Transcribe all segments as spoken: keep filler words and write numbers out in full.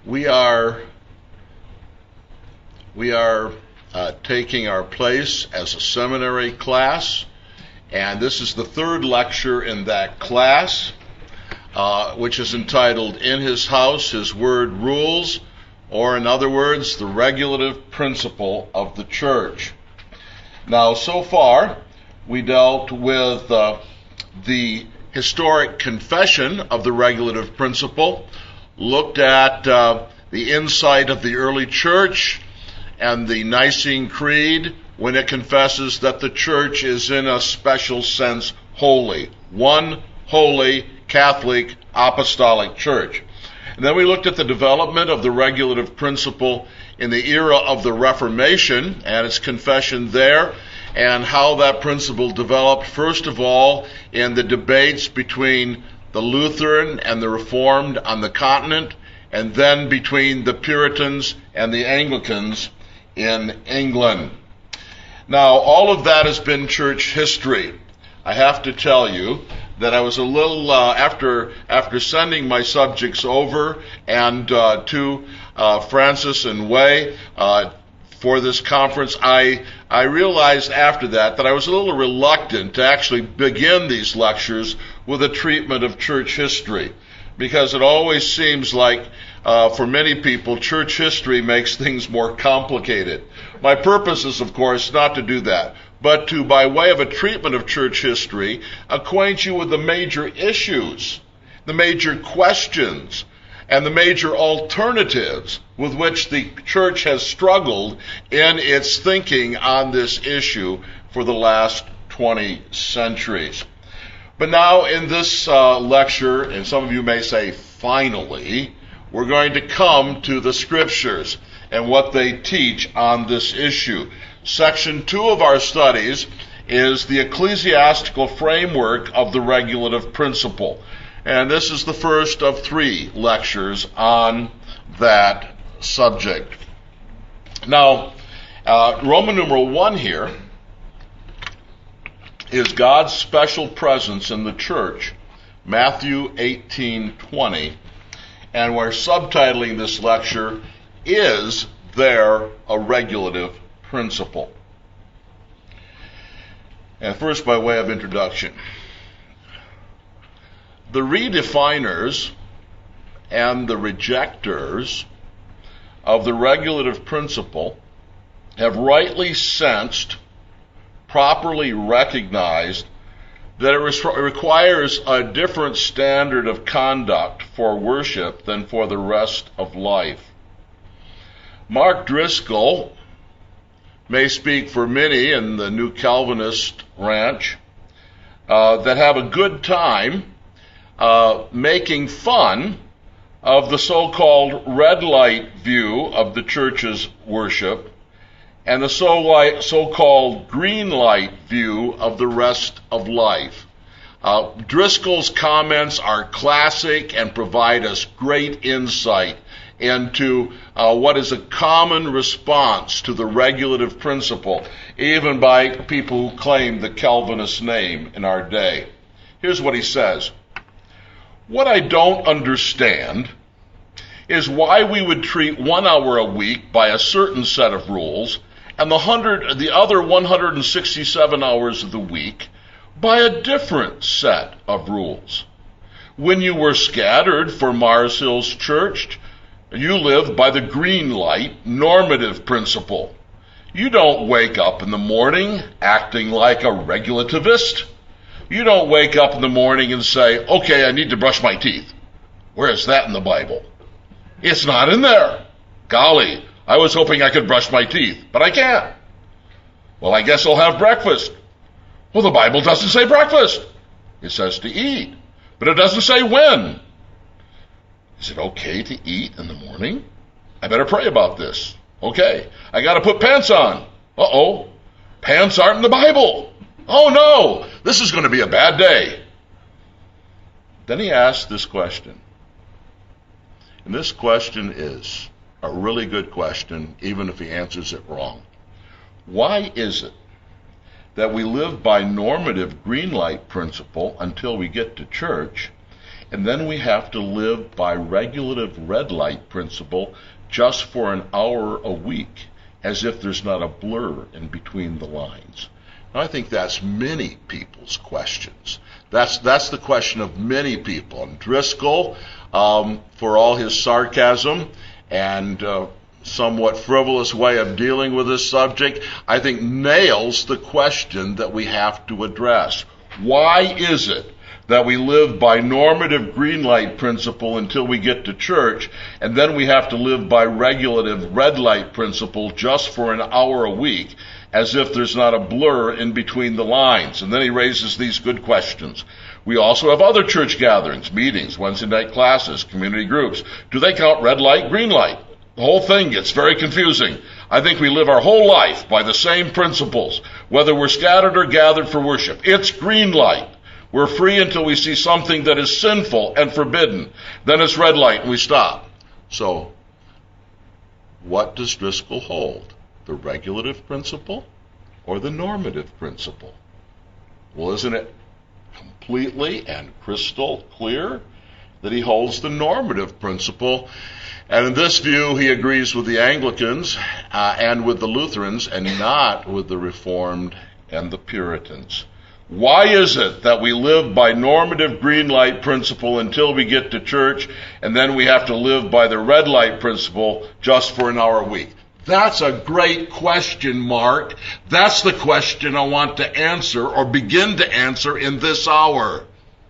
We are we are uh, taking our place as a seminary class, and this is the third lecture in that class, uh, which is entitled "In His House, His Word Rules," or in other words, the regulative principle of the church. Now, so far, we dealt with uh, the historic confession of the regulative principle, looked at uh, the insight of the early church and the Nicene Creed when it confesses that the church is in a special sense holy, one holy Catholic apostolic church. And then we looked at the development of the regulative principle in the era of the Reformation and its confession there, and how that principle developed, first of all, in the debates between the Lutheran and the Reformed on the continent, and then between the Puritans and the Anglicans in England. Now, all of that has been church history. I have to tell you that I was a little, uh, after after sending my subjects over and uh, to uh, Francis and Way uh, for this conference, I I realized after that that I was a little reluctant to actually begin these lectures with a treatment of church history, because it always seems like uh, for many people church history makes things more complicated. My purpose is, of course, not to do that, but to, by way of a treatment of church history, acquaint you with the major issues, the major questions, and the major alternatives with which the church has struggled in its thinking on this issue for the last twenty centuries. But now in this uh, lecture, and some of you may say, finally, we're going to come to the scriptures and what they teach on this issue. Section two of our studies is the ecclesiastical framework of the regulative principle. And this is the first of three lectures on that subject. Now, uh, Roman numeral one here is God's special presence in the church, Matthew eighteen twenty, and we're subtitling this lecture, "Is There a Regulative Principle?" And first, by way of introduction, the redefiners and the rejectors of the regulative principle have rightly sensed, properly recognized, that it requires a different standard of conduct for worship than for the rest of life. Mark Driscoll may speak for many in the New Calvinist ranch uh, that have a good time uh, making fun of the so-called red light view of the church's worship and the so-called green light view of the rest of life. Uh, Driscoll's comments are classic and provide us great insight into uh, what is a common response to the regulative principle, even by people who claim the Calvinist name in our day. Here's what he says: "What I don't understand is why we would treat one hour a week by a certain set of rules and the hundred, the other one hundred sixty-seven hours of the week by a different set of rules. When you were scattered for Mars Hills Church, you lived by the green light normative principle. You don't wake up in the morning acting like a regulativist. You don't wake up in the morning and say, okay, I need to brush my teeth. Where is that in the Bible? It's not in there. Golly, I was hoping I could brush my teeth, but I can't. Well, I guess I'll have breakfast. Well, the Bible doesn't say breakfast. It says to eat, but it doesn't say when. Is it okay to eat in the morning? I better pray about this. Okay, I got to put pants on. Uh-oh, pants aren't in the Bible. Oh no, this is going to be a bad day. Then he asked this question. And this question is a really good question, even if he answers it wrong. Why is it that we live by normative green light principle until we get to church, and then we have to live by regulative red light principle just for an hour a week, as if there's not a blur in between the lines. Now, I think that's many people's questions. That's that's the question of many people. And Driscoll, um, for all his sarcasm and uh, somewhat frivolous way of dealing with this subject, I think nails the question that we have to address. Why is it that we live by normative green light principle until we get to church, and then we have to live by regulative red light principle just for an hour a week, as if there's not a blur in between the lines? And then he raises these good questions. We also have other church gatherings, meetings, Wednesday night classes, community groups. Do they count red light, green light? The whole thing gets very confusing. I think we live our whole life by the same principles, whether we're scattered or gathered for worship. It's green light. We're free until we see something that is sinful and forbidden. Then it's red light and we stop. So, what does Driscoll hold? The regulative principle or the normative principle? Well, isn't it completely and crystal clear that he holds the normative principle? And in this view, he agrees with the Anglicans uh, and with the Lutherans, and not with the Reformed and the Puritans. Why is it that we live by normative green light principle until we get to church, and then we have to live by the red light principle just for an hour a week? That's a great question, Mark. That's the question I want to answer, or begin to answer, in this hour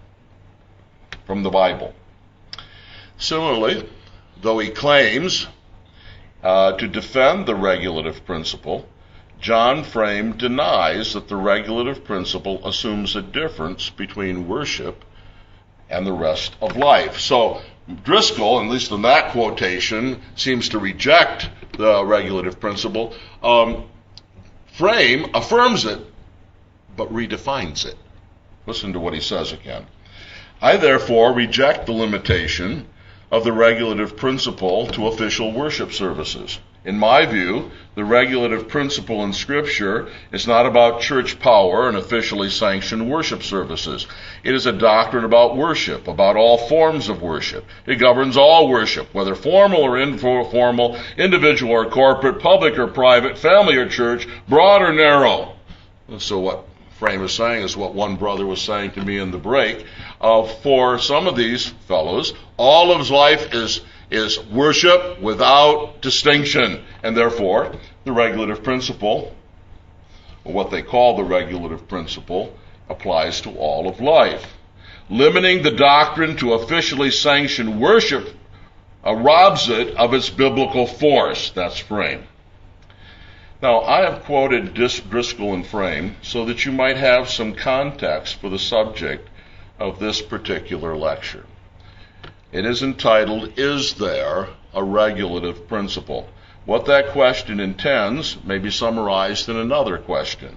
from the Bible. Similarly, though he claims uh, to defend the regulative principle, John Frame denies that the regulative principle assumes a difference between worship and the rest of life. So Driscoll, at least in that quotation, seems to reject the regulative principle. Um, Frame affirms it, but redefines it. Listen to what he says again. I therefore reject the limitation of the regulative principle to official worship services. In my view, the regulative principle in Scripture is not about church power and officially sanctioned worship services. It is a doctrine about worship, about all forms of worship. It governs all worship, whether formal or informal, individual or corporate, public or private, family or church, broad or narrow. So what Frame is saying is what one brother was saying to me in the break. Uh, for some of these fellows, all of his life is is worship without distinction, and therefore the regulative principle, or what they call the regulative principle, applies to all of life. Limiting the doctrine to officially sanctioned worship uh, robs it of its biblical force. That's Frame. Now, I have quoted Driscoll and Frame so that you might have some context for the subject of this particular lecture. It is entitled, Is There a Regulative Principle? What that question intends may be summarized in another question.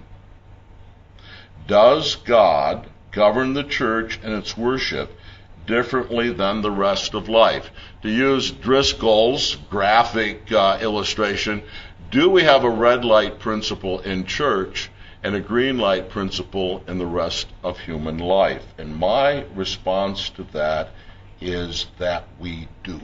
Does God govern the church and its worship differently than the rest of life? To use Driscoll's graphic uh, illustration, do we have a red light principle in church and a green light principle in the rest of human life? And my response to that is that we do.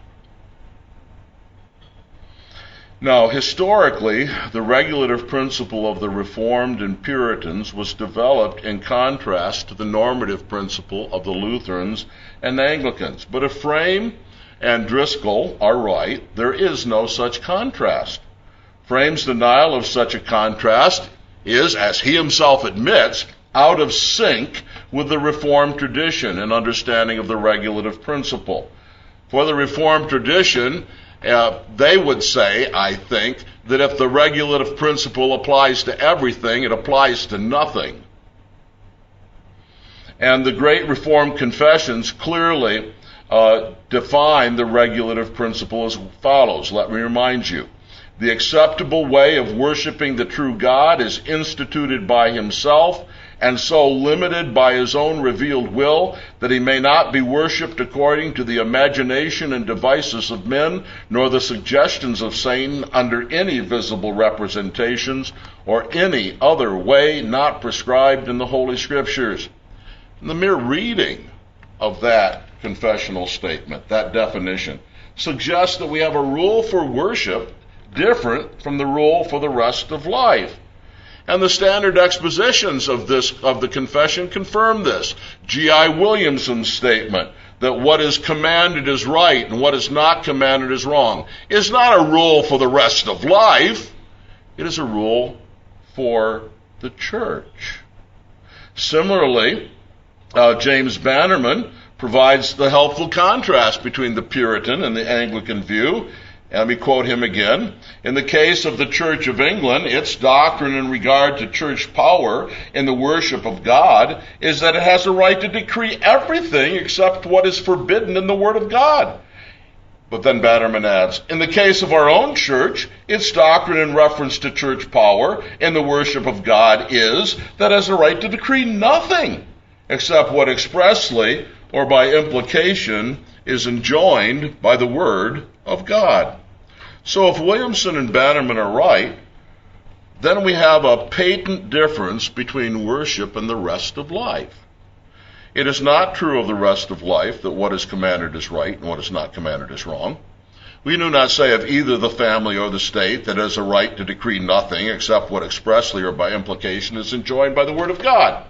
Now, historically, the regulative principle of the Reformed and Puritans was developed in contrast to the normative principle of the Lutherans and Anglicans. But if Frame and Driscoll are right, there is no such contrast. Frame's denial of such a contrast is, as he himself admits, out of sync with the Reformed tradition and understanding of the regulative principle. For the Reformed tradition, uh, they would say, I think, that if the regulative principle applies to everything, it applies to nothing. And the great Reformed confessions clearly uh, define the regulative principle as follows. Let me remind you. The acceptable way of worshiping the true God is instituted by himself, and so limited by his own revealed will, that he may not be worshipped according to the imagination and devices of men, nor the suggestions of Satan under any visible representations, or any other way not prescribed in the Holy Scriptures. And the mere reading of that confessional statement, that definition, suggests that we have a rule for worship different from the rule for the rest of life. And the standard expositions of this, of the confession confirm this. G I Williamson's statement that what is commanded is right and what is not commanded is wrong is not a rule for the rest of life. It is a rule for the church. Similarly, uh, James Bannerman provides the helpful contrast between the Puritan and the Anglican view. Let me quote him again. In the case of the Church of England, its doctrine in regard to church power in the worship of God is that it has a right to decree everything except what is forbidden in the Word of God. But then Bannerman adds, in the case of our own church, its doctrine in reference to church power in the worship of God is that it has a right to decree nothing except what expressly or by implication is enjoined by the Word of God. So if Williamson and Bannerman are right, then we have a patent difference between worship and the rest of life. It is not true of the rest of life that what is commanded is right and what is not commanded is wrong. We do not say of either the family or the state that it has a right to decree nothing except what expressly or by implication is enjoined by the Word of God.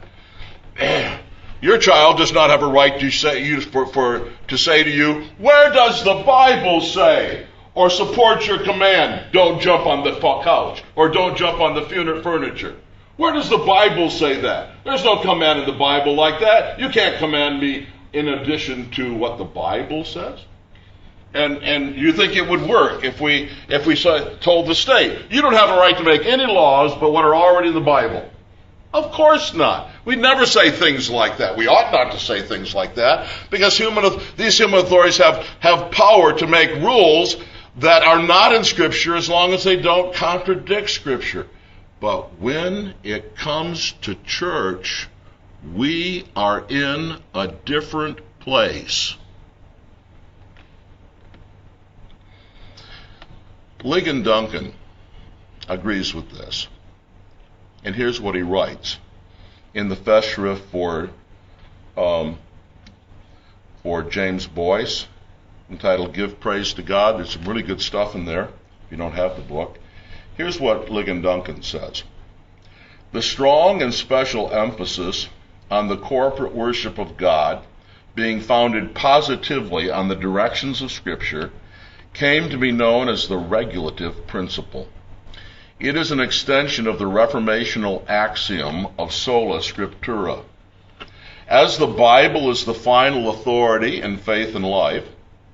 Your child does not have a right to say, for, for, to say to you, where does the Bible say? Or support your command, don't jump on the couch, or don't jump on the furniture. Where does the Bible say that? There's no command in the Bible like that. You can't command me in addition to what the Bible says. And and you think it would work if we if we told the state, you don't have a right to make any laws but what are already in the Bible. Of course not. We never say things like that. We ought not to say things like that because human these human authorities have, have power to make rules that are not in Scripture as long as they don't contradict Scripture. But when it comes to church, we are in a different place. Ligon Duncan agrees with this. And here's what he writes in the Festschrift for, um, for James Boyce, entitled Give Praise to God. There's some really good stuff in there if you don't have the book. Here's what Ligon Duncan says. The strong and special emphasis on the corporate worship of God being founded positively on the directions of Scripture came to be known as the regulative principle. It is an extension of the reformational axiom of sola scriptura. As the Bible is the final authority in faith and life,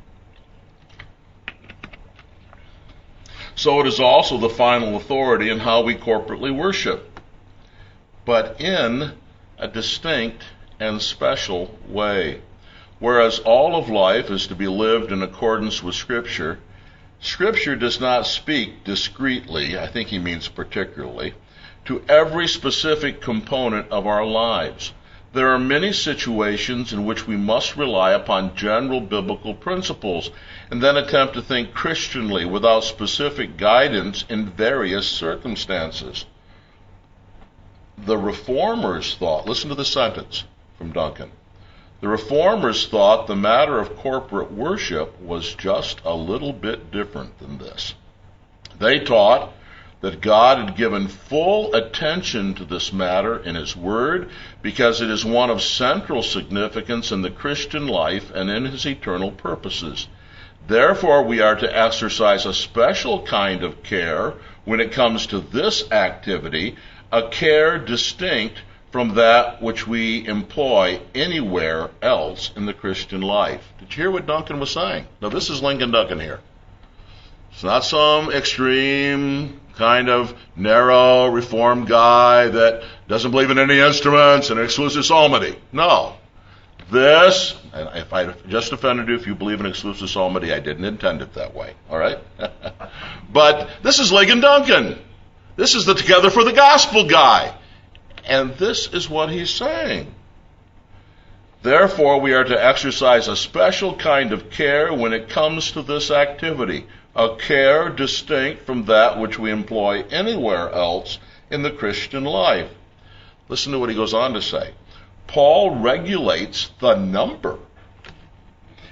so it is also the final authority in how we corporately worship, but in a distinct and special way. Whereas all of life is to be lived in accordance with Scripture, Scripture does not speak discreetly, I think he means particularly, to every specific component of our lives. There are many situations in which we must rely upon general biblical principles and then attempt to think Christianly without specific guidance in various circumstances. The Reformers thought, listen to the sentence from Duncan, the Reformers thought the matter of corporate worship was just a little bit different than this. They taught that God had given full attention to this matter in His Word because it is one of central significance in the Christian life and in His eternal purposes. Therefore, we are to exercise a special kind of care when it comes to this activity, a care distinct from that which we employ anywhere else in the Christian life. Did you hear what Duncan was saying? Now, this is Ligon Duncan here. It's not some extreme kind of narrow Reformed guy that doesn't believe in any instruments and exclusive psalmody. No. This, and if I just offended you if you believe in exclusive psalmody, I didn't intend it that way. All right? But this is Ligon Duncan. This is the Together for the Gospel guy. And this is what he's saying. Therefore, we are to exercise a special kind of care when it comes to this activity, a care distinct from that which we employ anywhere else in the Christian life. Listen to what he goes on to say. Paul regulates the number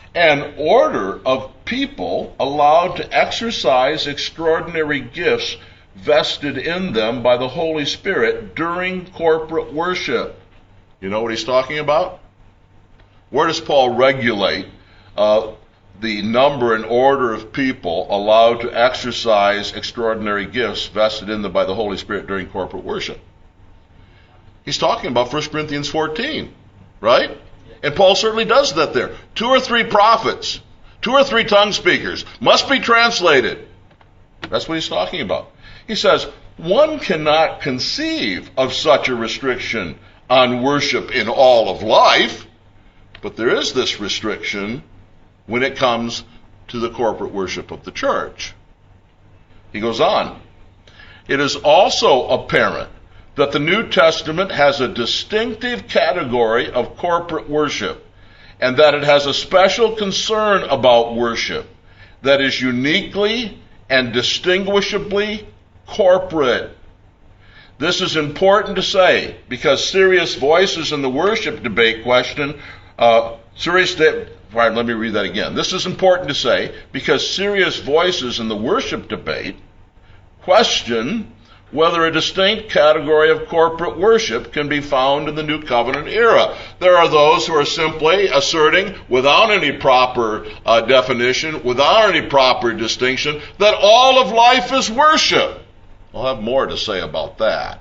an order of people allowed to exercise extraordinary gifts vested in them by the Holy Spirit during corporate worship. You know what he's talking about? Where does Paul regulate uh, the number and order of people allowed to exercise extraordinary gifts vested in them by the Holy Spirit during corporate worship? He's talking about First Corinthians fourteen, right? And Paul certainly does that there. Two or three prophets, two or three tongue speakers must be translated. That's what he's talking about. He says, one cannot conceive of such a restriction on worship in all of life, but there is this restriction when it comes to the corporate worship of the church. He goes on. It is also apparent that the New Testament has a distinctive category of corporate worship, and that it has a special concern about worship that is uniquely and distinguishably corporate. This is important to say because serious voices in the worship debate question, uh, serious, de- right, let me read that again. This is important to say because serious voices in the worship debate question whether a distinct category of corporate worship can be found in the New Covenant era. There are those who are simply asserting, without any proper uh, definition, without any proper distinction, that all of life is worship. I'll have more to say about that.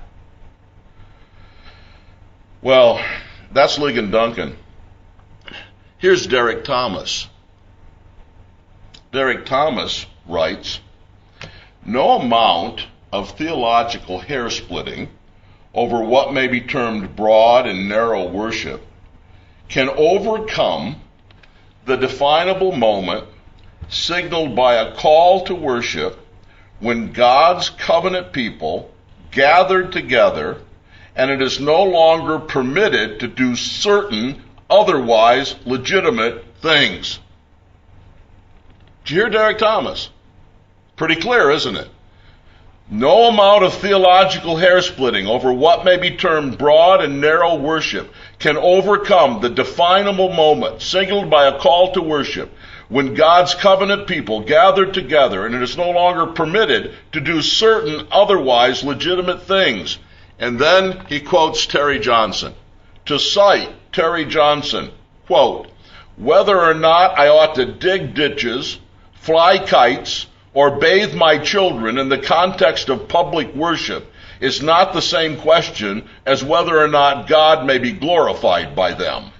Well, that's Ligon Duncan. Here's Derek Thomas. Derek Thomas writes, no amount of theological hair-splitting over what may be termed broad and narrow worship can overcome the definable moment signaled by a call to worship when God's covenant people gathered together and it is no longer permitted to do certain otherwise legitimate things. Did you hear Derek Thomas? Pretty clear, isn't it? No amount of theological hair-splitting over what may be termed broad and narrow worship can overcome the definable moment signaled by a call to worship when God's covenant people gathered together and it is no longer permitted to do certain otherwise legitimate things. And then he quotes Terry Johnson. To cite Terry Johnson, quote, whether or not I ought to dig ditches, fly kites, or bathe my children in the context of public worship is not the same question as whether or not God may be glorified by them.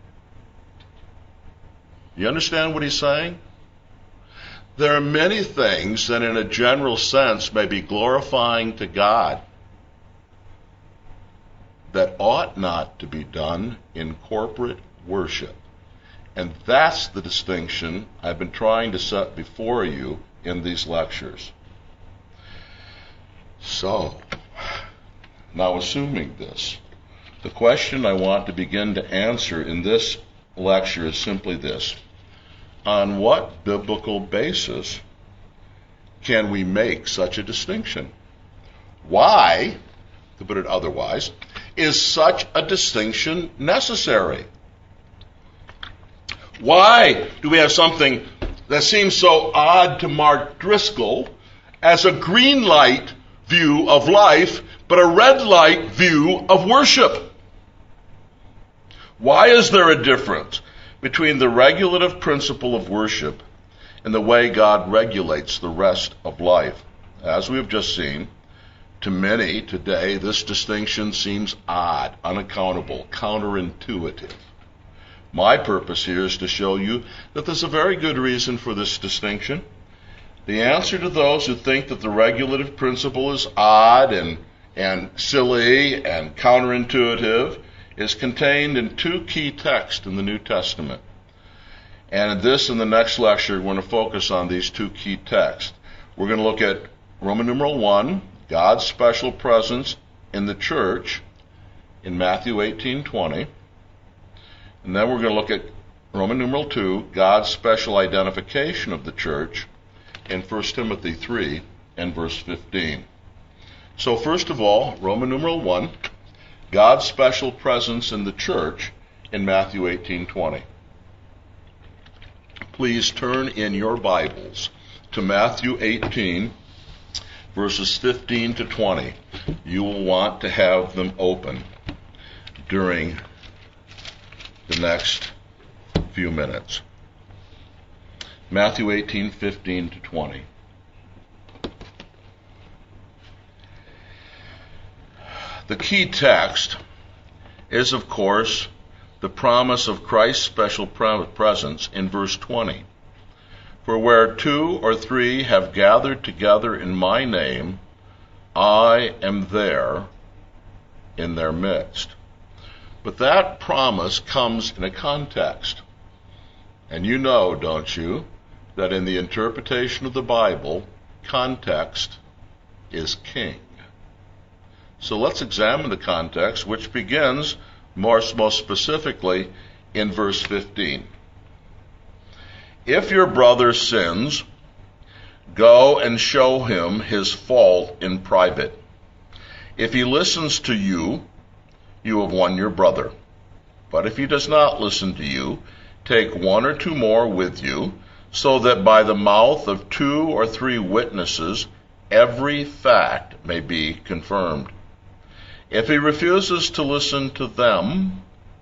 You understand what he's saying? There are many things that in a general sense may be glorifying to God that ought not to be done in corporate worship. And that's the distinction I've been trying to set before you in these lectures. So, now assuming this, the question I want to begin to answer in this lecture is simply this. On what biblical basis can we make such a distinction? Why, to put it otherwise, is such a distinction necessary? Why do we have something that seems so odd to Mark Driscoll as a green light view of life, but a red light view of worship? Why is there a difference between the regulative principle of worship and the way God regulates the rest of life? As we have just seen, to many today, this distinction seems odd, unaccountable, counterintuitive. My purpose here is to show you that there's a very good reason for this distinction. The answer to those who think that the regulative principle is odd and, and silly and counterintuitive is contained in two key texts in the New Testament. And in this and the next lecture, we're going to focus on these two key texts. We're going to look at Roman numeral one, God's special presence in the church in Matthew eighteen twenty. And then we're going to look at Roman numeral two, God's special identification of the church in First Timothy three and verse fifteen. So first of all, Roman numeral one, God's special presence in the church in Matthew eighteen twenty. please turn in your Bibles to Matthew eighteen, verses fifteen to twenty. You will want to have them open during the next few minutes. Matthew eighteen, fifteen to twenty. The key text is, of course, the promise of Christ's special presence in verse twenty. For where two or three have gathered together in my name, I am there in their midst. But that promise comes in a context. And you know, don't you, that in the interpretation of the Bible, context is king. So let's examine the context, which begins more, most specifically in verse fifteen. If your brother sins, go and show him his fault in private. If he listens to you, you have won your brother. But if he does not listen to you, take one or two more with you, so that by the mouth of two or three witnesses every fact may be confirmed. If he refuses to listen to them,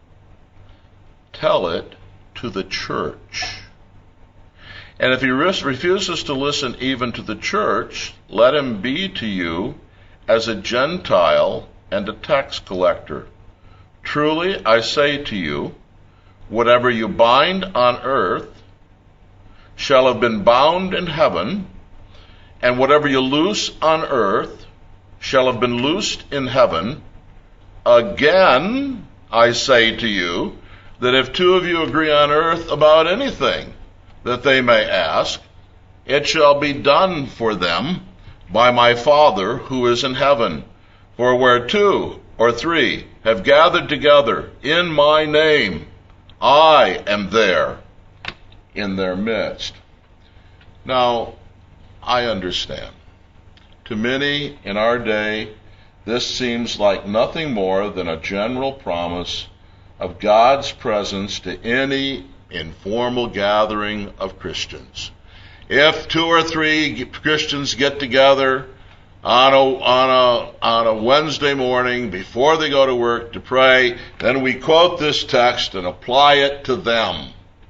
tell it to the church. And if he refuses to listen even to the church, let him be to you as a Gentile and a tax collector. Truly, I say to you, whatever you bind on earth shall have been bound in heaven, and whatever you loose on earth shall have been loosed in heaven. Again, I say to you, that if two of you agree on earth about anything that they may ask, it shall be done for them by my Father who is in heaven. For where two or three have gathered together in my name, I am there in their midst. Now, I understand. To many in our day, this seems like nothing more than a general promise of God's presence to any informal gathering of Christians. If two or three Christians get together on a, on a, on a Wednesday morning before they go to work to pray, then we quote this text and apply it to them.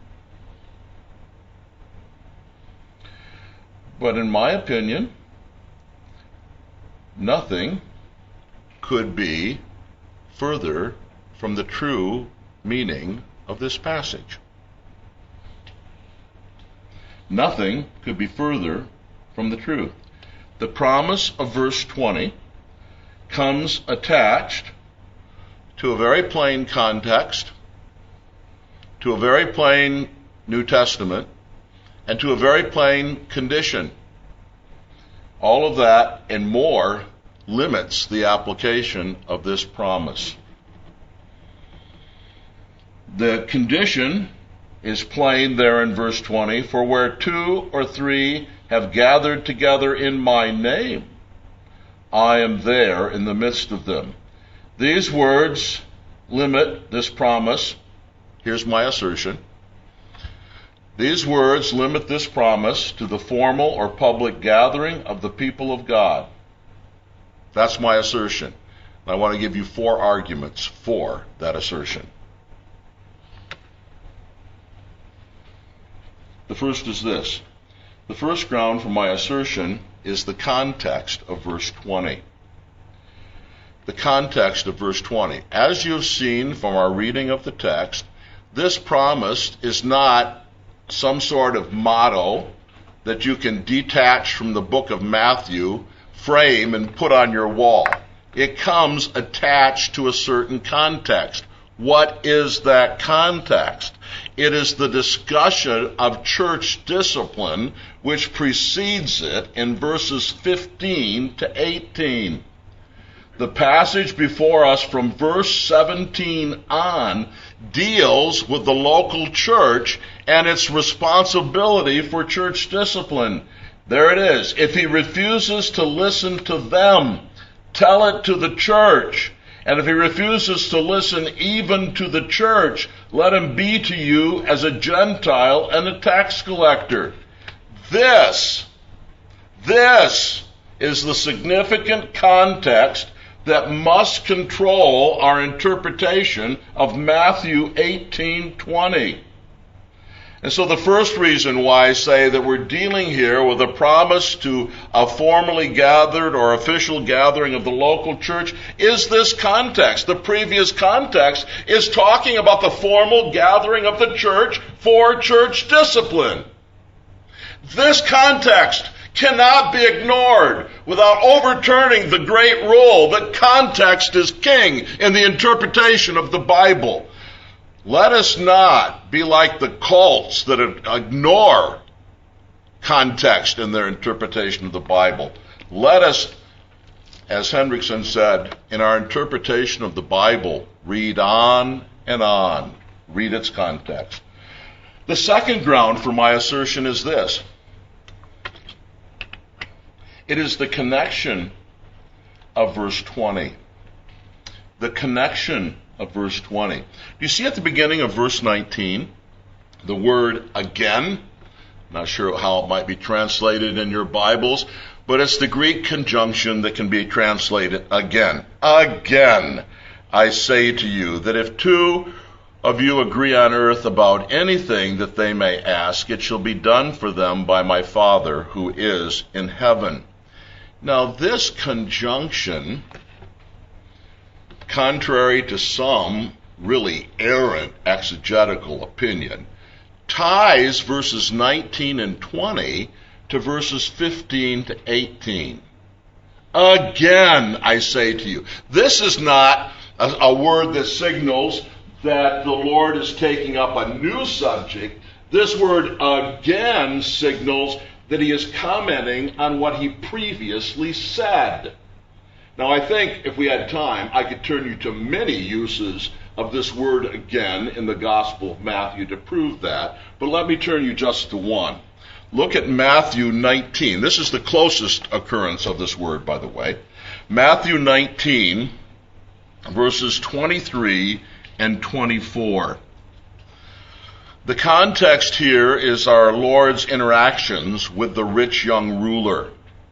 But in my opinion, nothing could be further from the true meaning of this passage. Nothing could be further from the truth. The promise of verse twenty comes attached to a very plain context, to a very plain New Testament, and to a very plain condition. All of that and more limits the application of this promise. The condition is plain there in verse twenty, for where two or three have gathered together in my name, I am there in the midst of them. These words limit this promise. Here's my assertion. These words limit this promise to the formal or public gathering of the people of God. That's my assertion. I want to give you four arguments for that assertion. The first is this. The first ground for my assertion is the context of verse twenty. The context of verse twenty. As you've seen from our reading of the text, this promise is not some sort of motto that you can detach from the book of Matthew, frame, and put on your wall. It comes attached to a certain context. What is that context? It is the discussion of church discipline which precedes it in verses fifteen to eighteen. The passage before us from verse seventeen on deals with the local church and its responsibility for church discipline. There it is. If he refuses to listen to them, tell it to the church. And if he refuses to listen even to the church, let him be to you as a Gentile and a tax collector. This, this is the significant context that must control our interpretation of Matthew eighteen twenty. And so the first reason why I say that we're dealing here with a promise to a formally gathered or official gathering of the local church is this context. The previous context is talking about the formal gathering of the church for church discipline. This context cannot be ignored without overturning the great rule that context is king in the interpretation of the Bible. Let us not be like the cults that ignore context in their interpretation of the Bible. Let us, as Hendrickson said, in our interpretation of the Bible, read on and on. Read its context. The second ground for my assertion is this. It is the connection of verse twenty. The connection of verse twenty. Do you see at the beginning of verse nineteen the word again? Not sure how it might be translated in your Bibles, but it's the Greek conjunction that can be translated again. Again, I say to you that if two of you agree on earth about anything that they may ask, it shall be done for them by my Father who is in heaven. Now, this conjunction, contrary to some really errant exegetical opinion, ties verses nineteen and twenty to verses fifteen to eighteen. Again, I say to you. This is not a, a word that signals that the Lord is taking up a new subject. This word again signals that he is commenting on what he previously said. Now, I think if we had time, I could turn you to many uses of this word again in the Gospel of Matthew to prove that, but let me turn you just to one. Look at Matthew nineteen. This is the closest occurrence of this word, by the way. Matthew nineteen, verses twenty-three and twenty-four. The context here is our Lord's interactions with the rich young ruler.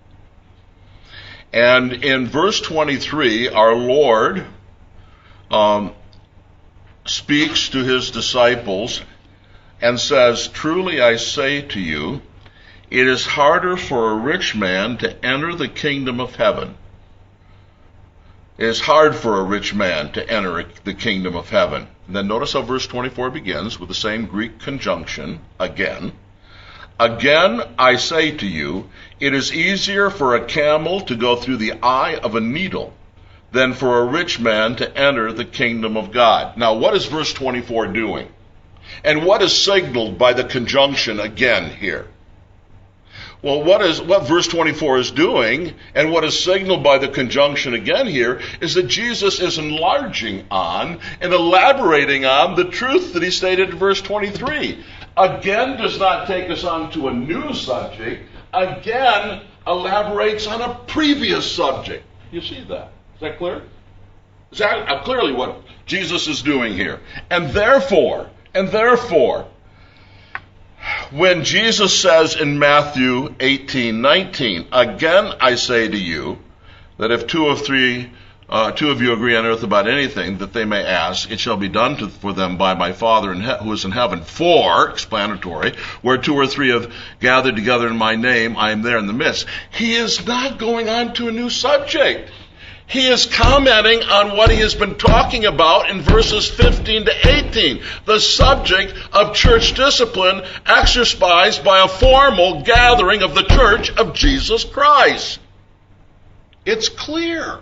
And in verse twenty-three, our Lord um, speaks to his disciples and says, "Truly I say to you, it is harder for a rich man to enter the kingdom of heaven." It is hard for a rich man to enter the kingdom of heaven. And then notice how verse twenty-four begins with the same Greek conjunction, again. Again, I say to you, it is easier for a camel to go through the eye of a needle than for a rich man to enter the kingdom of God. Now, what is verse twenty-four doing? And what is signaled by the conjunction again here? Well, what is what verse twenty-four is doing, and what is signaled by the conjunction again here, is that Jesus is enlarging on and elaborating on the truth that he stated in verse twenty-three. Again does not take us on to a new subject. Again elaborates on a previous subject. You see that? Is that clear? Is that clearly what Jesus is doing here? And therefore, and therefore, when Jesus says in Matthew eighteen nineteen, again I say to you that if two or three, uh, two of you agree on earth about anything that they may ask, it shall be done to, for them by my Father in he- who is in heaven. For, explanatory, where two or three have gathered together in my name, I am there in the midst. He is not going on to a new subject. He is commenting on what he has been talking about in verses fifteen to eighteen, the subject of church discipline exercised by a formal gathering of the church of Jesus Christ. It's clear.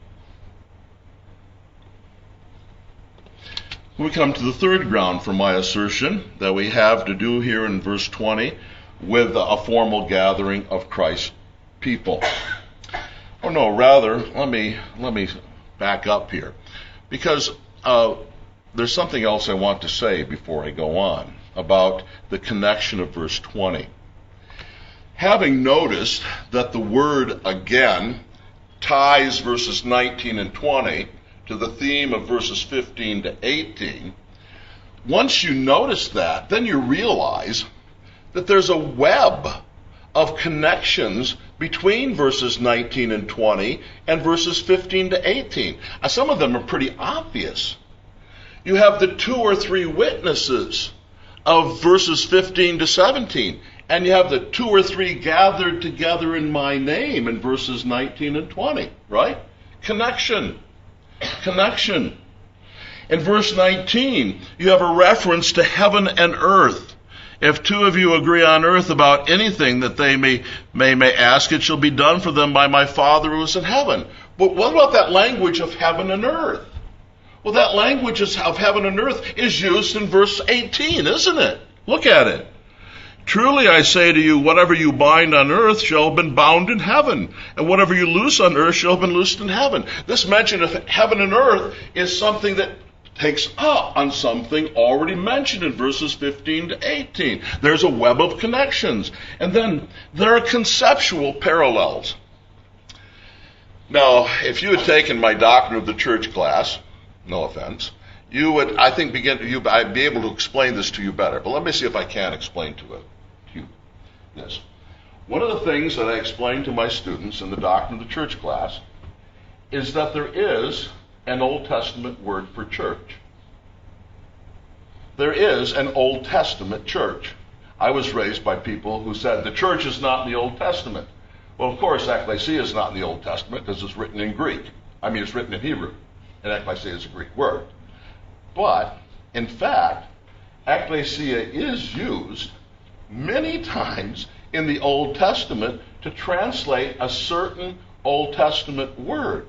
We come to the third ground for my assertion that we have to do here in verse twenty with a formal gathering of Christ's people. Or no, rather, let me let me back up here, because uh, there's something else I want to say before I go on about the connection of verse twenty. Having noticed that the word again ties verses nineteen and twenty to the theme of verses fifteen to eighteen, once you notice that, then you realize that there's a web of connections between verses nineteen and twenty and verses fifteen to eighteen. Now, some of them are pretty obvious. You have the two or three witnesses of verses fifteen to seventeen, and you have the two or three gathered together in my name in verses nineteen and twenty, right? Connection. Connection. In verse nineteen, you have a reference to heaven and earth. If two of you agree on earth about anything that they may, may, may ask, it shall be done for them by my Father who is in heaven. But what about that language of heaven and earth? Well, that language of heaven and earth is used in verse eighteen, isn't it? Look at it. Truly I say to you, whatever you bind on earth shall have been bound in heaven, and whatever you loose on earth shall have been loosed in heaven. This mention of heaven and earth is something that takes up on something already mentioned in verses fifteen to eighteen. There's a web of connections. And then there are conceptual parallels. Now, if you had taken my Doctrine of the Church class, no offense, you would, I think, begin you, I'd be able to explain this to you better. But let me see if I can explain to it to you this. One of the things that I explain to my students in the Doctrine of the Church class is that there is an Old Testament word for church. There is an Old Testament church. I was raised by people who said the church is not in the Old Testament. Well, of course, ecclesia is not in the Old Testament because it's written in Greek. I mean, it's written in Hebrew, and ecclesia is a Greek word. But, in fact, ecclesia is used many times in the Old Testament to translate a certain Old Testament word.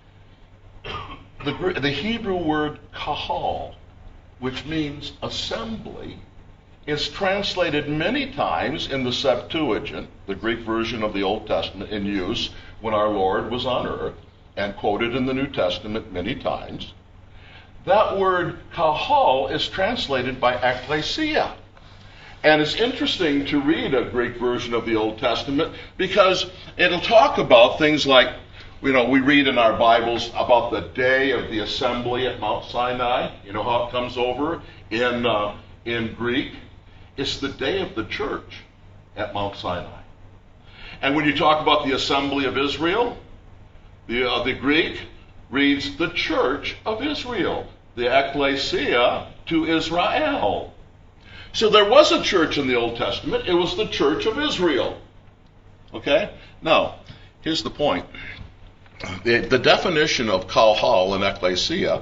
The, the Hebrew word kahal, which means assembly, is translated many times in the Septuagint, the Greek version of the Old Testament, in use when our Lord was on earth, and quoted in the New Testament many times. That word kahal is translated by ecclesia. And it's interesting to read a Greek version of the Old Testament because it'll talk about things like, you know, we read in our Bibles about the day of the assembly at Mount Sinai. You know how it comes over in uh, in Greek? It's the day of the church at Mount Sinai. And when you talk about the assembly of Israel, the, uh, the Greek reads the church of Israel, the ecclesia to Israel. So there was a church in the Old Testament. It was the church of Israel. Okay? Now, here's the point. The, the definition of kahal and ecclesia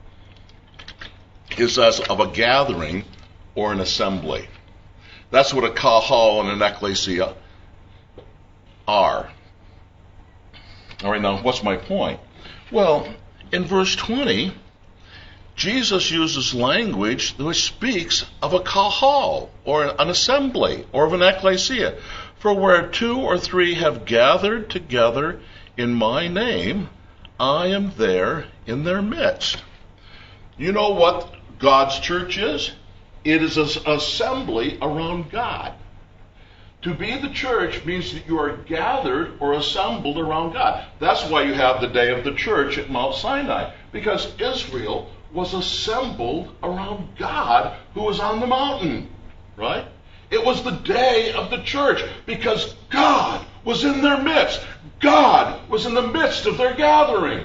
is as of a gathering or an assembly. That's what a kahal and an ecclesia are. All right, now what's my point? Well, in verse twenty, Jesus uses language which speaks of a kahal, or an assembly, or of an ecclesia. For where two or three have gathered together in my name, I am there in their midst. You know what God's church is? It is an assembly around God. To be the church means that you are gathered or assembled around God. That's why you have the day of the church at Mount Sinai, because Israel was assembled around God who was on the mountain, right? It was the day of the church because God was in their midst. God was in the midst of their gathering.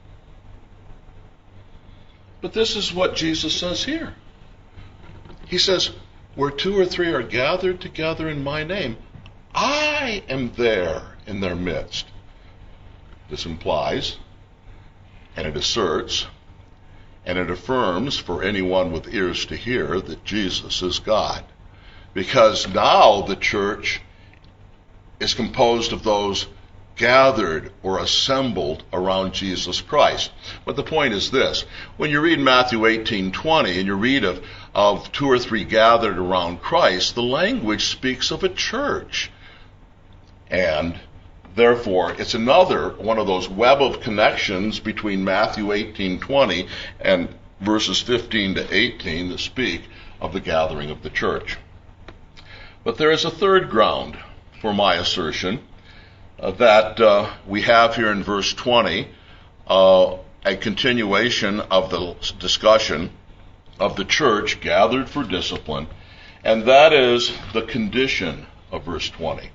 But this is what Jesus says here. He says, where two or three are gathered together in my name, I am there in their midst. This implies, and it asserts, and it affirms for anyone with ears to hear that Jesus is God. Because now the church is composed of those gathered or assembled around Jesus Christ. But the point is this. When you read Matthew eighteen twenty and you read of, of two or three gathered around Christ, the language speaks of a church. And therefore, it's another one of those web of connections between Matthew eighteen twenty and verses fifteen to eighteen that speak of the gathering of the church. But there is a third ground for my assertion uh, that uh, we have here in verse twenty, uh, a continuation of the discussion of the church gathered for discipline, and that is the condition of verse twenty.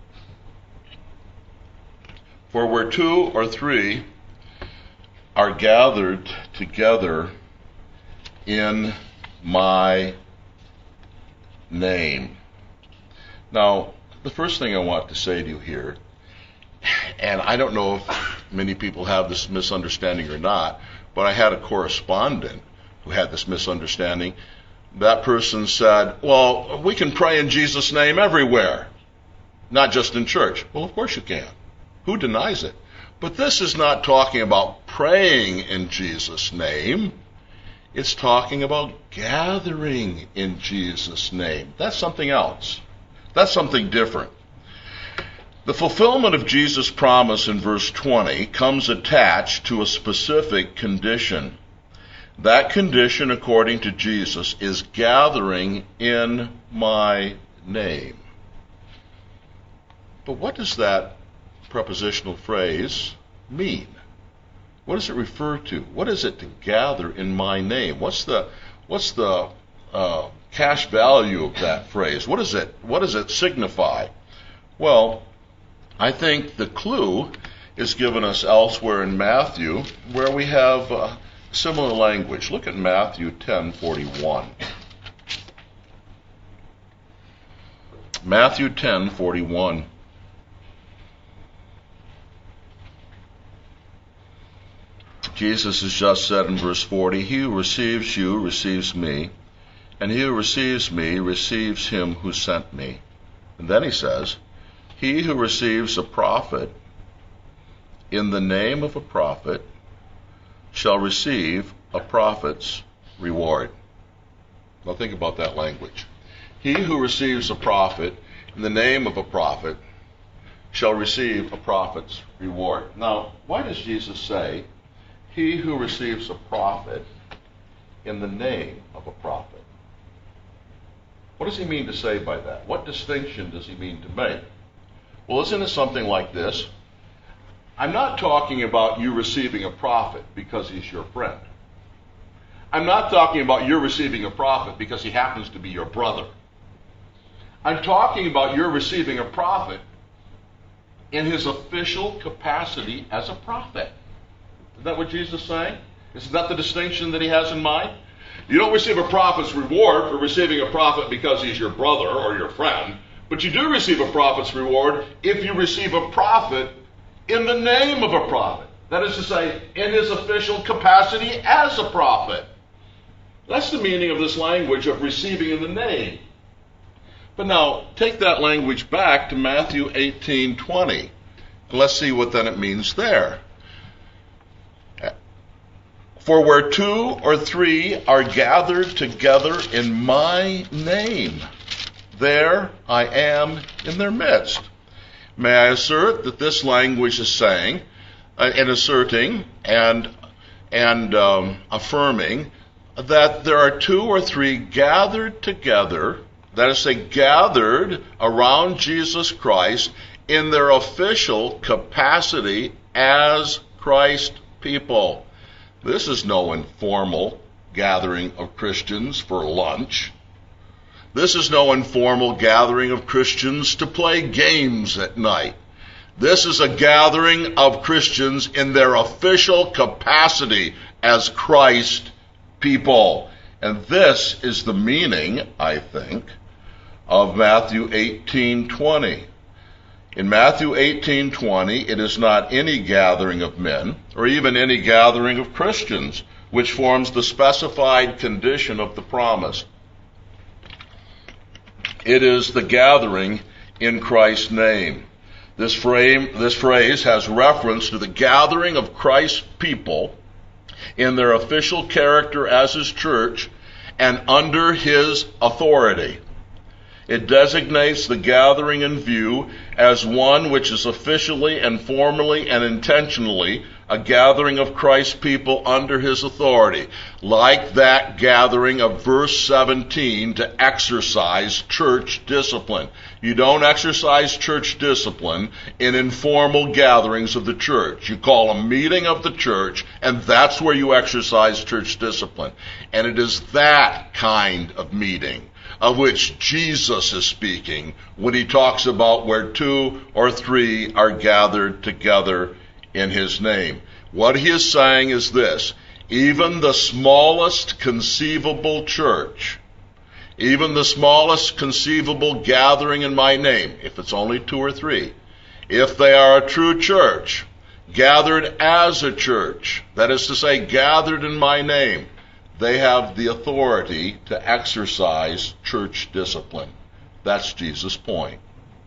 For where two or three are gathered together in my name. Now, the first thing I want to say to you here, and I don't know if many people have this misunderstanding or not, but I had a correspondent who had this misunderstanding. That person said, well, we can pray in Jesus' name everywhere, not just in church. Well, of course you can. Who denies it? But this is not talking about praying in Jesus' name. It's talking about gathering in Jesus' name. That's something else. That's something different. The fulfillment of Jesus' promise in verse twenty comes attached to a specific condition. That condition, according to Jesus, is gathering in my name. But what does that prepositional phrase mean? What does it refer to? What is it to gather in my name? What's the what's the uh, cash value of that phrase? What is it? What does it signify? Well, I think the clue is given us elsewhere in Matthew, where we have uh, similar language. Look at Matthew ten forty-one. Matthew ten forty-one. Jesus has just said in verse forty, he who receives you receives me, and he who receives me receives him who sent me. And then he says, he who receives a prophet in the name of a prophet shall receive a prophet's reward. Now think about that language. He who receives a prophet in the name of a prophet shall receive a prophet's reward. Now, why does Jesus say, he who receives a prophet in the name of a prophet? What does he mean to say by that? What distinction does he mean to make? Well, isn't it something like this? I'm not talking about you receiving a prophet because he's your friend. I'm not talking about you receiving a prophet because he happens to be your brother. I'm talking about you're receiving a prophet in his official capacity as a prophet. Isn't that what Jesus is saying? Isn't that the distinction that he has in mind? You don't receive a prophet's reward for receiving a prophet because he's your brother or your friend, but you do receive a prophet's reward if you receive a prophet in the name of a prophet. That is to say, in his official capacity as a prophet. That's the meaning of this language of receiving in the name. But now, take that language back to Matthew eighteen twenty. And let's see what then it means there. For where two or three are gathered together in my name, there I am in their midst. May I assert that this language is saying, uh, and asserting and and um, affirming that there are two or three gathered together, that is, they gathered around Jesus Christ in their official capacity as Christ people. This is no informal gathering of Christians for lunch. This is no informal gathering of Christians to play games at night. This is a gathering of Christians in their official capacity as Christ people. And this is the meaning, I think, of Matthew eighteen twenty. In Matthew eighteen twenty, it is not any gathering of men, or even any gathering of Christians, which forms the specified condition of the promise. It is the gathering in Christ's name. This frame, this phrase has reference to the gathering of Christ's people in their official character as his church and under his authority. It designates the gathering in view as one which is officially and formally and intentionally a gathering of Christ's people under his authority, like that gathering of verse seventeen to exercise church discipline. You don't exercise church discipline in informal gatherings of the church. You call a meeting of the church, and that's where you exercise church discipline. And it is that kind of meeting of which Jesus is speaking when he talks about where two or three are gathered together in his name. What he is saying is this: even the smallest conceivable church, even the smallest conceivable gathering in my name, if it's only two or three, if they are a true church, gathered as a church, that is to say, gathered in my name, they have the authority to exercise church discipline. That's Jesus' point.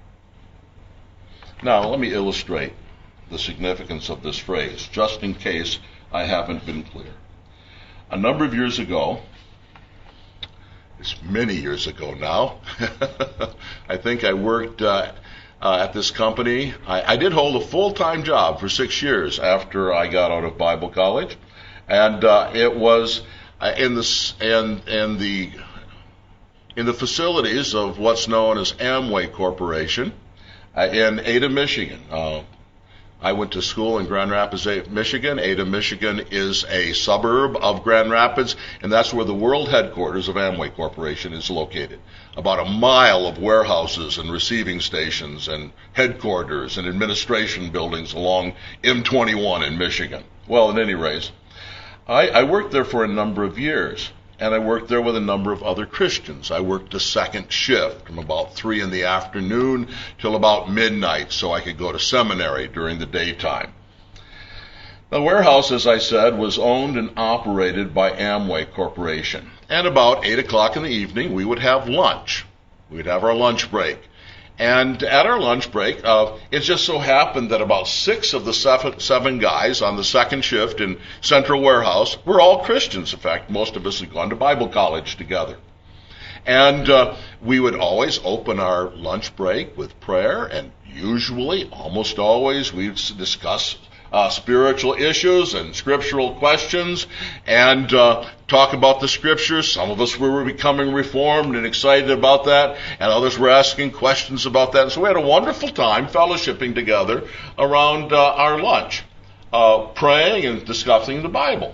Now, let me illustrate the significance of this phrase, just in case I haven't been clear. A number of years ago, it's many years ago now, I think I worked uh, uh, at this company. I, I did hold a full-time job for six years after I got out of Bible college, and uh, it was uh, in the in in the in the facilities of what's known as Amway Corporation uh, in Ada, Michigan. Uh, I went to school in Grand Rapids, Michigan. Ada, Michigan is a suburb of Grand Rapids, and that's where the world headquarters of Amway Corporation is located. About a mile of warehouses and receiving stations and headquarters and administration buildings along M twenty-one in Michigan. Well, at any rate, I, I worked there for a number of years, and I worked there with a number of other Christians. I worked a second shift from about three in the afternoon till about midnight so I could go to seminary during the daytime. The warehouse, as I said, was owned and operated by Amway Corporation. And about eight o'clock in the evening, we would have lunch. We'd have our lunch break. And at our lunch break, uh, it just so happened that about six of the seven, seven guys on the second shift in Central Warehouse were all Christians. In fact, most of us had gone to Bible college together. And uh, we would always open our lunch break with prayer, and usually, almost always, we'd discuss Uh, spiritual issues and scriptural questions and uh, talk about the scriptures. Some of us were becoming reformed and excited about that, and others were asking questions about that. And so we had a wonderful time fellowshipping together around uh, our lunch, uh, praying and discussing the Bible.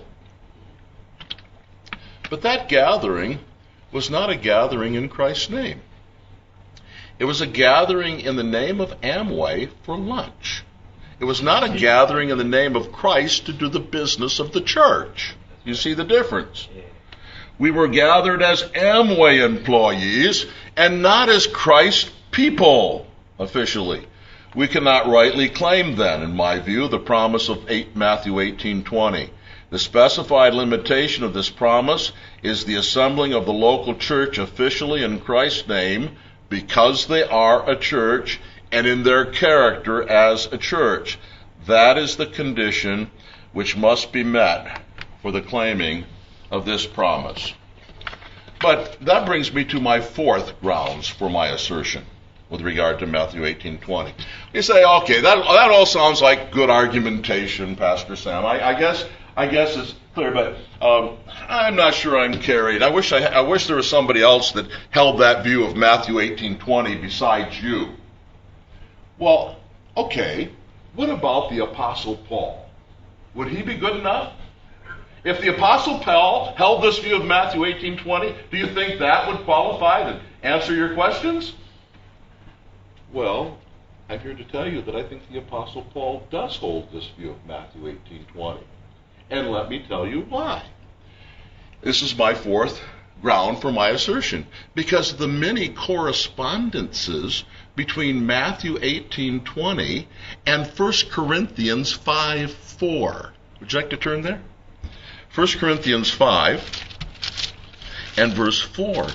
But that gathering was not a gathering in Christ's name. It was a gathering in the name of Amway for lunch. It was not a gathering in the name of Christ to do the business of the church. You see the difference? We were gathered as Amway employees and not as Christ's people officially. We cannot rightly claim then, in my view, the promise of Matthew eighteen twenty. The specified limitation of this promise is the assembling of the local church officially in Christ's name because they are a church and in their character as a church. That is the condition which must be met for the claiming of this promise. But that brings me to my fourth grounds for my assertion with regard to Matthew eighteen twenty. You say, okay, that that all sounds like good argumentation, Pastor Sam. I, I guess I guess it's clear, but um, I'm not sure I'm carried. I wish I, I wish there was somebody else that held that view of Matthew eighteen twenty besides you. Well, okay, what about the Apostle Paul? Would he be good enough? If the Apostle Paul held this view of Matthew eighteen twenty, do you think that would qualify to answer your questions? Well, I'm here to tell you that I think the Apostle Paul does hold this view of Matthew eighteen twenty. And let me tell you why. This is my fourth ground for my assertion, because of the many correspondences between Matthew eighteen twenty and First Corinthians five four. Would you like to turn there? First Corinthians five and verse four.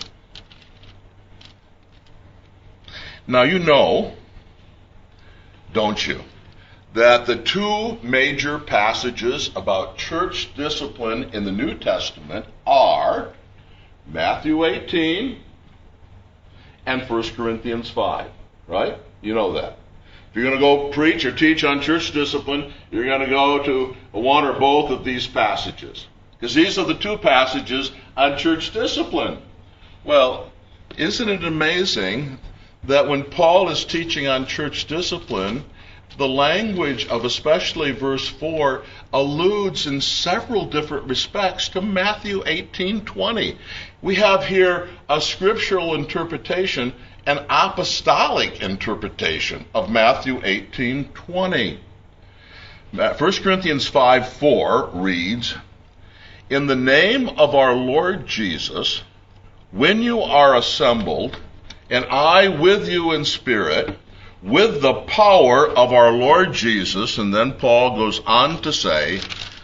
Now you know, don't you, that the two major passages about church discipline in the New Testament are Matthew eighteen and First Corinthians five, right? You know that. If you're going to go preach or teach on church discipline, you're going to go to one or both of these passages. Because these are the two passages on church discipline. Well, isn't it amazing that when Paul is teaching on church discipline, the language of especially verse four alludes in several different respects to Matthew eighteen twenty. We have here a scriptural interpretation, an apostolic interpretation of Matthew eighteen twenty. First Corinthians five four reads, "In the name of our Lord Jesus, when you are assembled, and I with you in spirit, with the power of our Lord Jesus," and then Paul goes on to say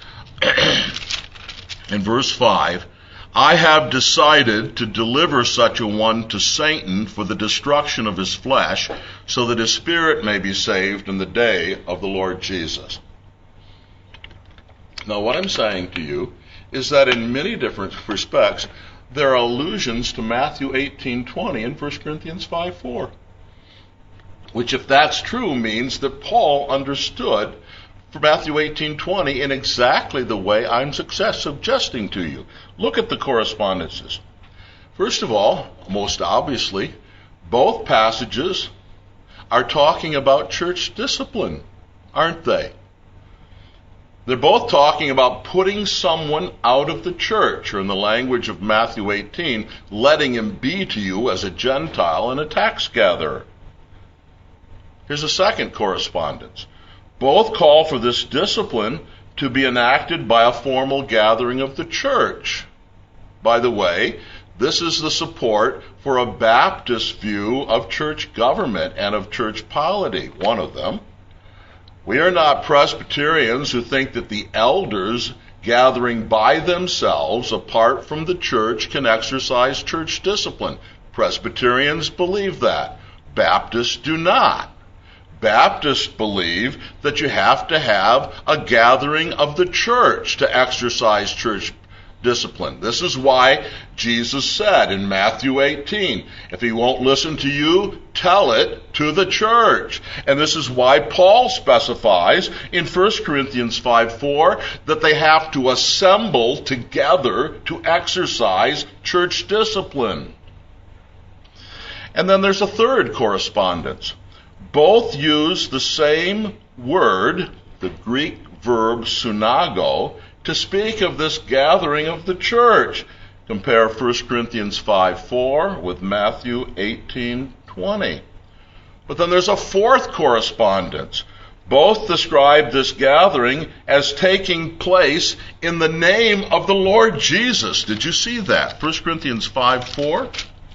in verse five, "I have decided to deliver such a one to Satan for the destruction of his flesh, so that his spirit may be saved in the day of the Lord Jesus." Now, what I'm saying to you is that in many different respects, there are allusions to Matthew eighteen twenty and First Corinthians five four. Which, if that's true, means that Paul understood for Matthew eighteen twenty in exactly the way I'm success suggesting to you. Look at the correspondences. First of all, most obviously, both passages are talking about church discipline, aren't they? They're both talking about putting someone out of the church, or in the language of Matthew eighteen, letting him be to you as a Gentile and a tax gatherer. Here's a second correspondence. Both call for this discipline to be enacted by a formal gathering of the church. By the way, this is the support for a Baptist view of church government and of church polity, one of them. We are not Presbyterians who think that the elders gathering by themselves apart from the church can exercise church discipline. Presbyterians believe that. Baptists do not. Baptists believe that you have to have a gathering of the church to exercise church discipline. This is why Jesus said in Matthew eighteen, if he won't listen to you, tell it to the church. And this is why Paul specifies in First Corinthians five four that they have to assemble together to exercise church discipline. And then there's a third correspondence. Both use the same word, the Greek verb synago, to speak of this gathering of the church. Compare First Corinthians five four with Matthew eighteen twenty. But then there's a fourth correspondence. Both describe this gathering as taking place in the name of the Lord Jesus. Did you see that? First Corinthians five four.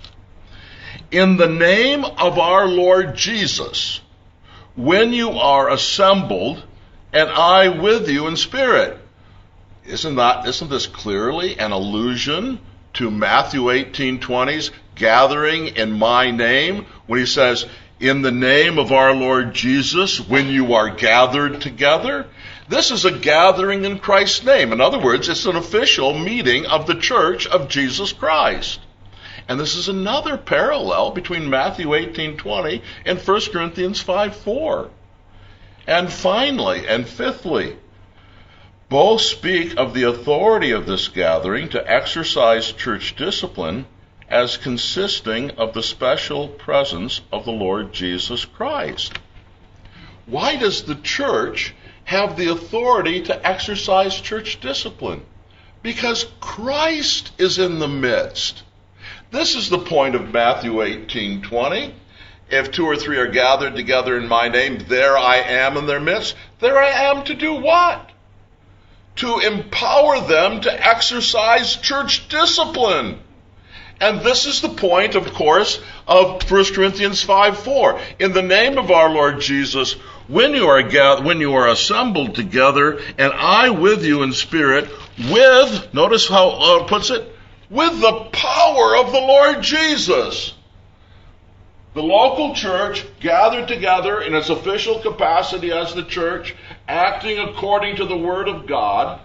In the name of our Lord Jesus, when you are assembled, and I with you in spirit. Isn't that, isn't this clearly an allusion to Matthew eighteen twenty's gathering in my name, when he says, in the name of our Lord Jesus, when you are gathered together? This is a gathering in Christ's name. In other words, it's an official meeting of the church of Jesus Christ. And this is another parallel between Matthew eighteen twenty and First Corinthians five four. And finally, and fifthly, both speak of the authority of this gathering to exercise church discipline as consisting of the special presence of the Lord Jesus Christ. Why does the church have the authority to exercise church discipline? Because Christ is in the midst. This is the point of Matthew eighteen twenty. If two or three are gathered together in my name, there I am in their midst. There I am to do what? To empower them to exercise church discipline. And this is the point, of course, of First Corinthians five four. In the name of our Lord Jesus, when you are gathered, when you are assembled together, and I with you in spirit, with, notice how it puts it, with the power of the Lord Jesus. The local church gathered together in its official capacity as the church, acting according to the Word of God,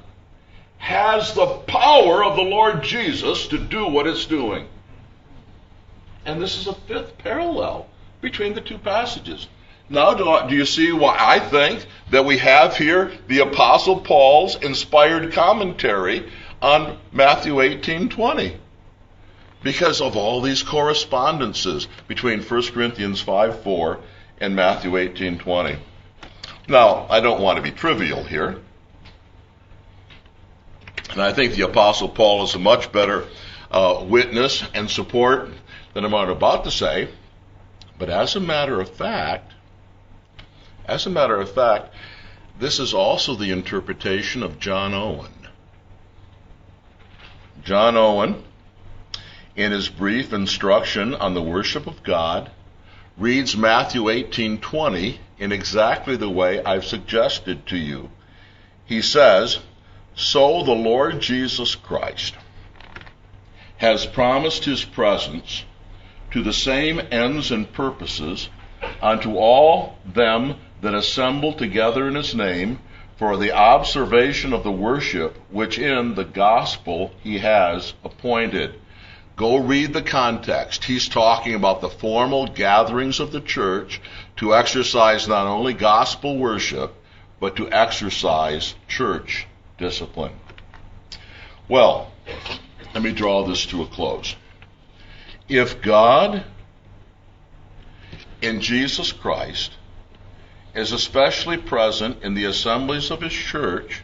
has the power of the Lord Jesus to do what it's doing. And this is a fifth parallel between the two passages. Now, do, I, do you see why I think that we have here the Apostle Paul's inspired commentary on Matthew eighteen twenty? Because of all these correspondences between First Corinthians five four and Matthew eighteen twenty. Now, I don't want to be trivial here. And I think the Apostle Paul is a much better uh, witness and support than I'm about to say. But as a matter of fact, as a matter of fact, this is also the interpretation of John Owen. John Owen, in his brief instruction on the worship of God, reads Matthew eighteen twenty in exactly the way I've suggested to you. He says, "So the Lord Jesus Christ has promised his presence to the same ends and purposes unto all them that assemble together in his name for the observation of the worship which in the gospel he has appointed." Go read the context. He's talking about the formal gatherings of the church to exercise not only gospel worship, but to exercise church discipline. Well, let me draw this to a close. If God in Jesus Christ is especially present in the assemblies of his church,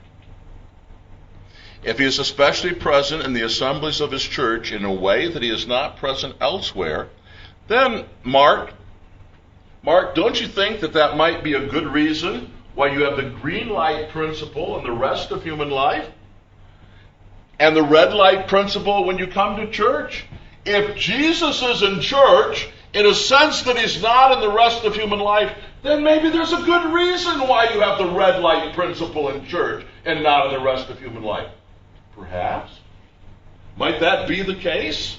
if he is especially present in the assemblies of his church in a way that he is not present elsewhere, then, Mark, Mark, don't you think that that might be a good reason why you have the green light principle in the rest of human life? And the red light principle when you come to church? If Jesus is in church in a sense that he's not in the rest of human life, then maybe there's a good reason why you have the red light principle in church and not in the rest of human life. Perhaps. Might that be the case?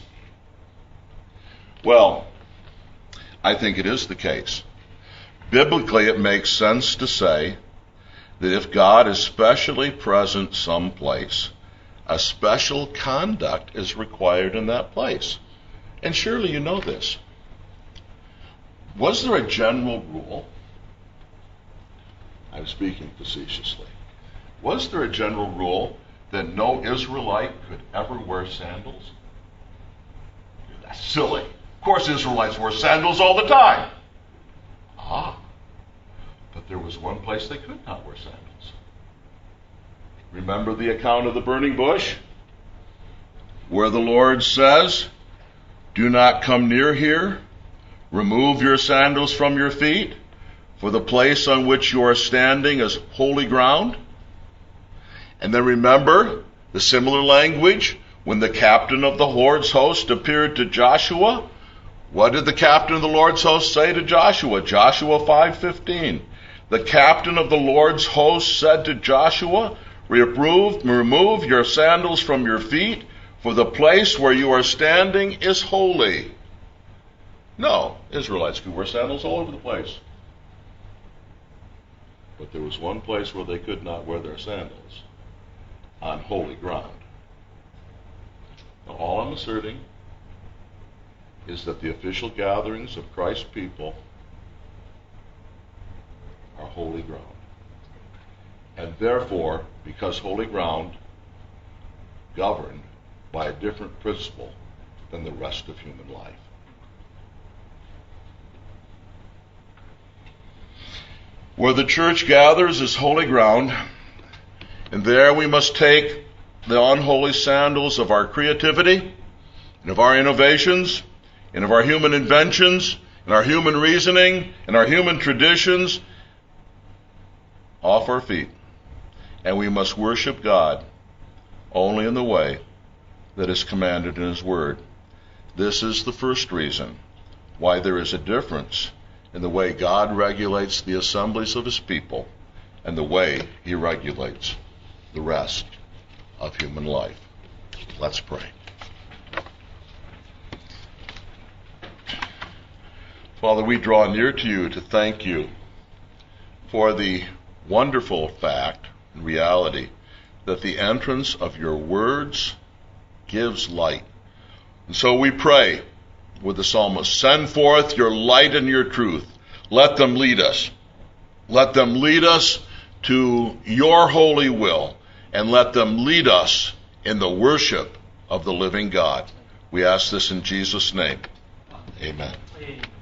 Well, I think it is the case. Biblically, it makes sense to say that if God is specially present someplace, a special conduct is required in that place. And surely you know this. Was there a general rule? I'm speaking facetiously. Was there a general rule that no Israelite could ever wear sandals? That's silly. Of course Israelites wore sandals all the time. Ah, but there was one place they could not wear sandals. Remember the account of the burning bush? Where the Lord says, "Do not come near here. Remove your sandals from your feet, for the place on which you are standing is holy ground." And then remember the similar language when the captain of the Lord's host appeared to Joshua. What did the captain of the Lord's host say to Joshua? Joshua five fifteen. The captain of the Lord's host said to Joshua, "Remove, remove your sandals from your feet, for the place where you are standing is holy." No, Israelites could wear sandals all over the place. But there was one place where they could not wear their sandals. On holy ground. Now, all I'm asserting is that the official gatherings of Christ's people are holy ground. And therefore, because holy ground, governed by a different principle than the rest of human life. Where the church gathers is holy ground, and there we must take the unholy sandals of our creativity, and of our innovations, and of our human inventions, and our human reasoning, and our human traditions off our feet. And we must worship God only in the way that is commanded in his word. This is the first reason why there is a difference in the way God regulates the assemblies of his people and the way he regulates the rest of human life. Let's pray. Father, we draw near to you to thank you for the wonderful fact and reality that the entrance of your words gives light. And so we pray with the psalmist, send forth your light and your truth. Let them lead us. Let them lead us to your holy will, and let them lead us in the worship of the living God. We ask this in Jesus' name. Amen.